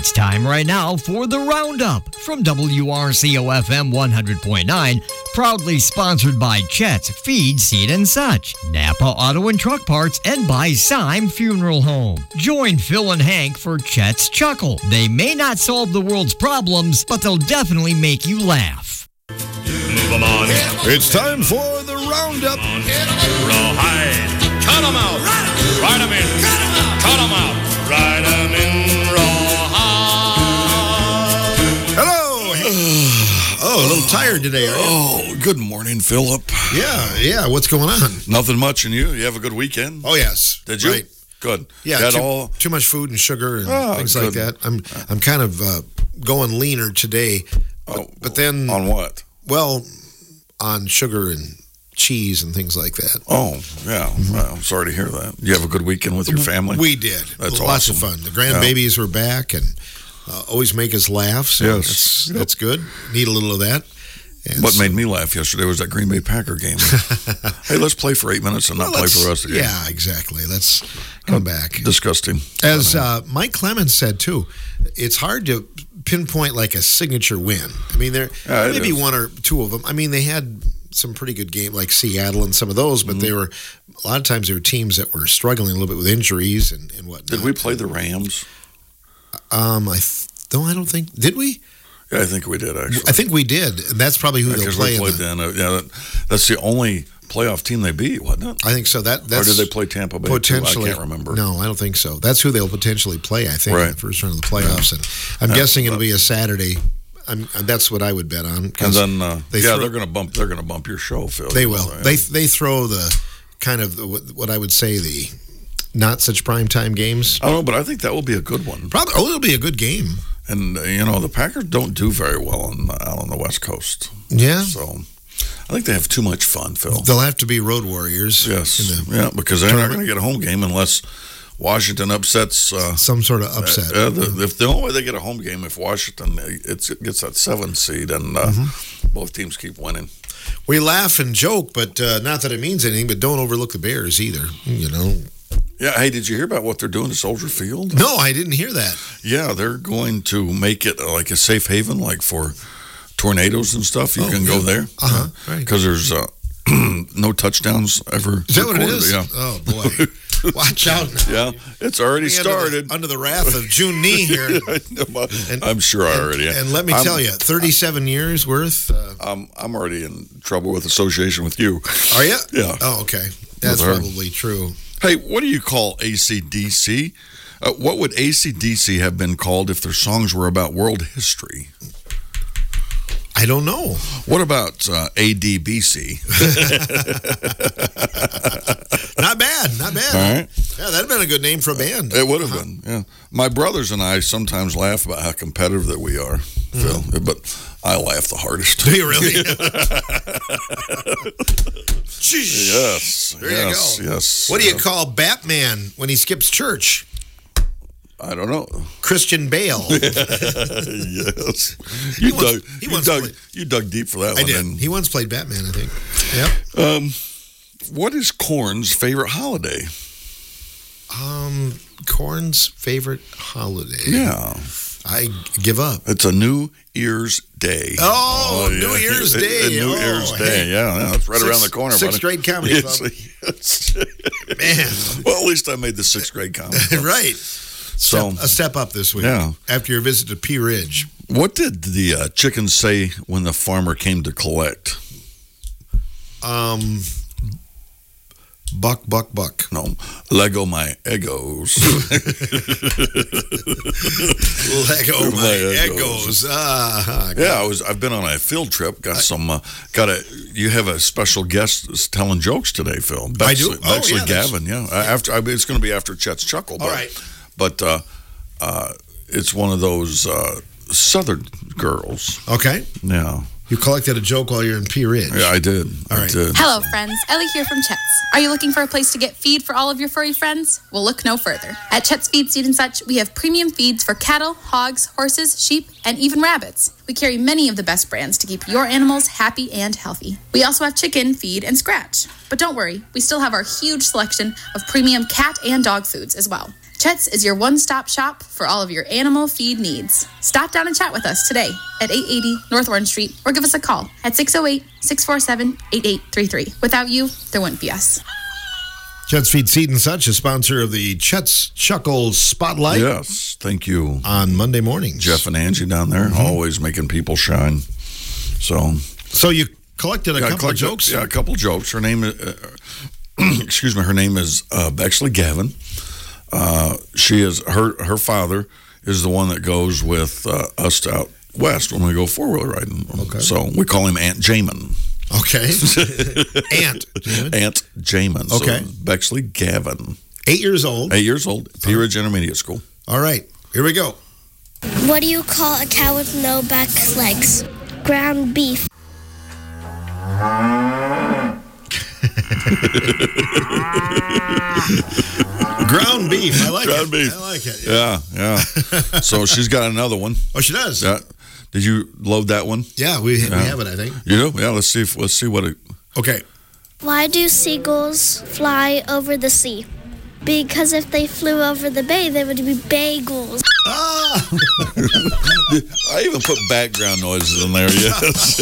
It's time right now for the Roundup from WRCO-FM 100.9, proudly sponsored by Chet's Feed, Seed, and Such, Napa Auto and Truck Parts, and by Syme Funeral Home. Join Phil and Hank for Chet's Chuckle. They may not solve the world's problems, but they'll definitely make you laugh. Move 'em on. It's time for the Roundup. Rawhide. Cut 'em out. Ride 'em in. Cut 'em out. Ride 'em in rawhide. Hello. Oh, a little tired today, are you? Oh, good morning, Philip. Yeah. What's going on? Nothing much, and you? You have a good weekend? Oh, yes. Did you? Right. Good. Yeah, Got too much food and sugar and things good. like that. I'm kind of going leaner today, but then on what? Well, on sugar and cheese and things like that. Oh, yeah. Well, I'm sorry to hear that. You have a good weekend with your family? We did. That's Lots awesome. of fun. The grandbabies were back and always make us laugh. So Yes. that's good. Need a little of that. And What made me laugh yesterday was that Green Bay Packer game. Hey, let's play for 8 minutes and not play for the rest of the game. Yeah, exactly. Let's come back. Disgusting. As Mike Clemens said, too, it's hard to pinpoint like a signature win. I mean, there maybe one or two of them. I mean, they had some pretty good games like Seattle and some of those, but they were a lot of times they were teams that were struggling a little bit with injuries and whatnot. Did we play the Rams? I don't think. Did we? Yeah, I think we did, actually. I think we did. And that's probably who they'll play. That's the only playoff team they beat, wasn't it? I think so. That's or did they play Tampa Bay? Potentially. I can't remember. No, I don't think so. That's who they'll potentially play, I think, in the first round of the playoffs. And I'm guessing it'll be a Saturday. That's what I would bet on. And then, they're going to bump. They're going to bump your show, Phil. They will. They throw the kind of what I would say the not such prime time games. I don't know, but I think that will be a good one. Probably. Oh, it'll be a good game. And the Packers don't do very well out on the West Coast. Yeah. So I think they have too much fun, Phil. They'll have to be road warriors. Yes. Because they're not going to get a home game unless Washington upsets some sort of upset. If the only way they get a home game if Washington gets that 7th seed and both teams keep winning. We laugh and joke, but not that it means anything. But don't overlook the Bears either. Yeah. Hey, did you hear about what they're doing to Soldier Field? No, I didn't hear that. Yeah, they're going to make it like a safe haven, like for tornadoes and stuff. You can go there. Right. Because there's no touchdowns ever. Is that what it is? Yeah. Oh boy. Watch out now. Yeah, it's already started. Under the wrath of June Knee here. I'm sure I already am. And let me tell you, 37 years worth. I'm already in trouble with association with you. Are you? Yeah. Oh, okay. That's probably true. Hey, what do you call AC/DC? What would AC/DC have been called if their songs were about world history? I don't know. What about ADBC? Not bad. All right. Yeah, that'd have been a good name for a band. It would have been, yeah. My brothers and I sometimes laugh about how competitive that we are, Phil, but I laugh the hardest. Do you really? Yes. There you go. Yes. What do you call Batman when he skips church? I don't know. Christian Bale. Yes. You dug deep for that one. I did. He once played Batman, I think. Yep. What is Korn's favorite holiday? Korn's favorite holiday. Yeah. I give up. It's a New Year's Day. Oh, yeah. New Year's Day. New Year's Day, yeah. It's right around the corner. Sixth grade comedy club. Man. Well, at least I made the sixth grade comedy club. Right. So a step up this week. Yeah. After your visit to Pea Ridge. What did the chicken say when the farmer came to collect? Buck. No, Lego my egos. Lego my egos. Yeah, I've been on a field trip. Got you have a special guest telling jokes today, Phil. I do. Bexley Gavin. Yeah. It's going to be after Chet's Chuckle. All right. But it's one of those Southern girls. Okay. Yeah. You collected a joke while you're in Pea Ridge. Yeah, I did. All right. Hello, friends. Ellie here from Chet's. Are you looking for a place to get feed for all of your furry friends? Well, look no further. At Chet's Feed, Seed, and Such, we have premium feeds for cattle, hogs, horses, sheep, and even rabbits. We carry many of the best brands to keep your animals happy and healthy. We also have chicken, feed, and scratch. But don't worry, we still have our huge selection of premium cat and dog foods as well. Chet's is your one-stop shop for all of your animal feed needs. Stop down and chat with us today at 880 North Orange Street or give us a call at 608-647-8833. Without you, there wouldn't be us. Chet's Feed Seed and Such, a sponsor of the Chet's Chuckle Spotlight. Yes, thank you. On Monday mornings. Jeff and Angie down there, always making people shine. So you collected a couple of jokes? Yeah, a couple jokes. Her name is, excuse me, her name is Bexley Gavin. She is, her father is the one that goes with us out west when we go four-wheeler riding. Okay. So we call him Aunt Jamin. Okay. Aunt Jamin. Aunt Jamin. Okay. So Bexley Gavin. 8 years old. 8 years old. Pea Ridge Intermediate School. All right. Here we go. What do you call a cow with no back legs? Ground beef. Ground beef. I like Ground it. beef. I like it. Yeah. So she's got another one. Oh, she does? Yeah. Did you load that one? Yeah, we have it, I think. You do? Yeah, let's see what it... Okay. Why do seagulls fly over the sea? Because if they flew over the bay, they would be bagels. Ah! I even put background noises in there, yes.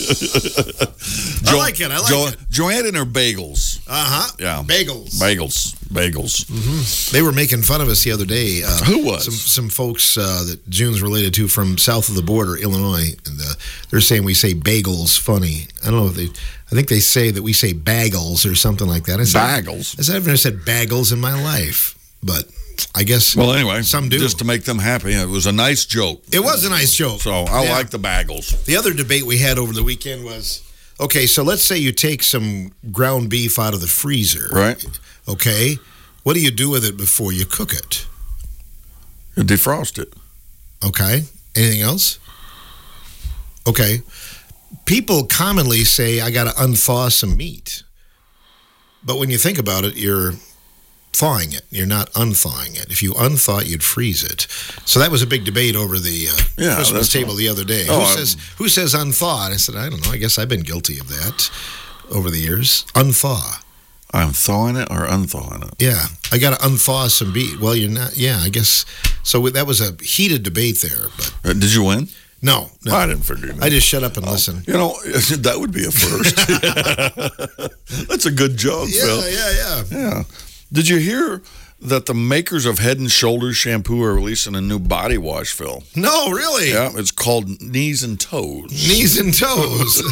I like it. Joanne and her bagels. Uh-huh. Yeah. Bagels. Mm-hmm. They were making fun of us the other day. Who was? Some folks that June's related to from south of the border, Illinois. And they're saying we say bagels funny. I don't know if I think they say that we say bagels or something like that. Bagels? I've never said bagels in my life. But I guess well, anyway, some do. Just to make them happy. It was a nice joke. It was a nice joke. So I like the bagels. The other debate we had over the weekend was, okay, so let's say you take some ground beef out of the freezer. Right. Okay. What do you do with it before you cook it? You defrost it. Okay. Anything else? Okay. People commonly say, I got to unthaw some meat. But when you think about it, you're thawing it. You're not unthawing it. If you unthaw it, you'd freeze it. So that was a big debate over the Christmas table the other day. Who says unthaw? And I said, I don't know. I guess I've been guilty of that over the years. Unthaw. I'm thawing it or unthawing it? Yeah. I got to unthaw some meat. Well, you're not. Yeah, I guess. So that was a heated debate there. But did you win? No. I didn't figure that. I just shut up and listen. You know, that would be a first. That's a good joke, Phil. Yeah. Did you hear that the makers of Head & Shoulders shampoo are releasing a new body wash, Phil? No, really? Yeah, it's called Knees and Toes. Knees and Toes.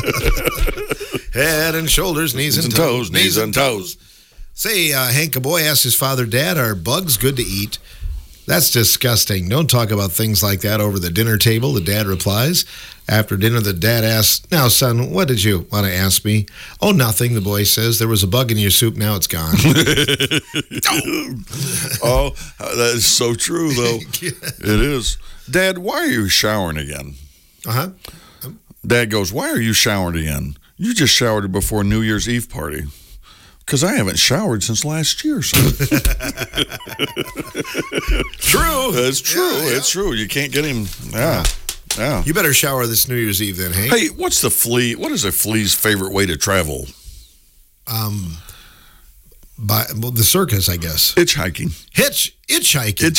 Head and Shoulders, Knees and Toes. Knees and Toes. Say, Hank, a boy asked his father, Dad, are bugs good to eat? That's disgusting. Don't talk about things like that over the dinner table, the dad replies. After dinner, the dad asks, now, son, what did you want to ask me? Oh, nothing, the boy says. There was a bug in your soup. Now it's gone. Oh, that is so true, though. It is. Dad, why are you showering again? Uh-huh. Dad goes, why are you showering again? You just showered before New Year's Eve party. Because I haven't showered since last year, son. True. It's true. Yeah. It's true. You can't get him. Yeah. You better shower this New Year's Eve then, Hank. Hey, what is a flea's favorite way to travel? The circus, I guess. Hitchhiking. Hitchhiking.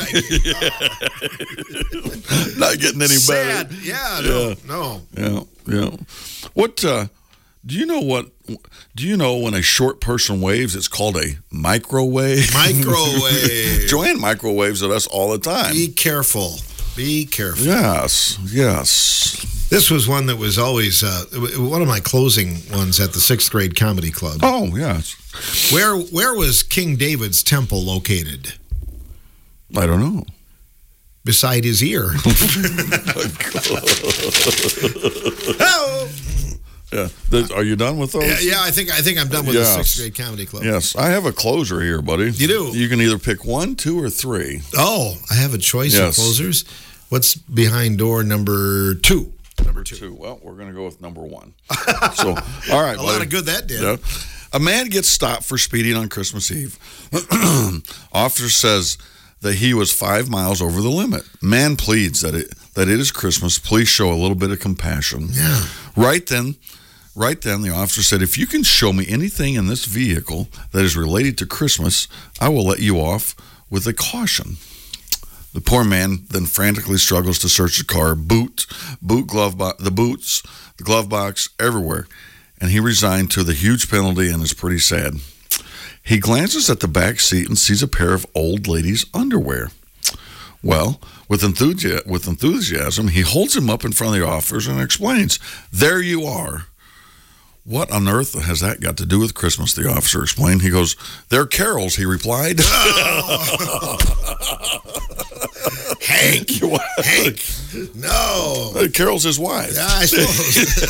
Not getting any Sad. better. Yeah, no. Yeah. What, do you know when a short person waves, it's called a microwave? Microwave. Joanne microwaves at us all the time. Be careful. Yes. This was one that was always one of my closing ones at the 6th grade comedy club. Oh, yes. Where was King David's temple located? I don't know. Beside his ear. Yeah. Are you done with those? Yeah, I think I'm done with the 6th grade comedy club. Yes, I have a closer here, buddy. You do? You can either pick 1, 2, or 3. Oh, I have a choice of closers. What's behind door number 2? Number 2. Well, we're going to go with number 1. So, all right, a lot of good that did. Yeah. A man gets stopped for speeding on Christmas Eve. Officer says that he was 5 miles over the limit. Man pleads that it is Christmas. Please show a little bit of compassion. Yeah. Right then, the officer said, if you can show me anything in this vehicle that is related to Christmas, I will let you off with a caution. The poor man then frantically struggles to search the car, the boots, the glove box, everywhere, and he resigned to the huge penalty and is pretty sad. He glances at the back seat and sees a pair of old lady's underwear. Well, with enthusiasm, he holds him up in front of the officers and explains, "There you are." "What on earth has that got to do with Christmas?" the officer explained. He goes, "They're carols," he replied. Hank, no. Carol's his wife. Yeah, I suppose.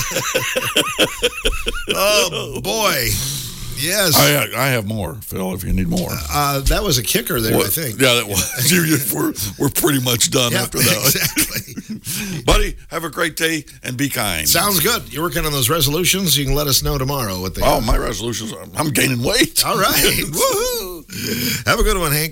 Oh, boy. Yes. I have more, Phil, if you need more. That was a kicker there, I think. Yeah, that was. We're pretty much done after that. Exactly. Buddy, have a great day and be kind. Sounds good. You're working on those resolutions. You can let us know tomorrow what they are. My resolutions, I'm gaining weight. All right. Woohoo. Have a good one, Hank.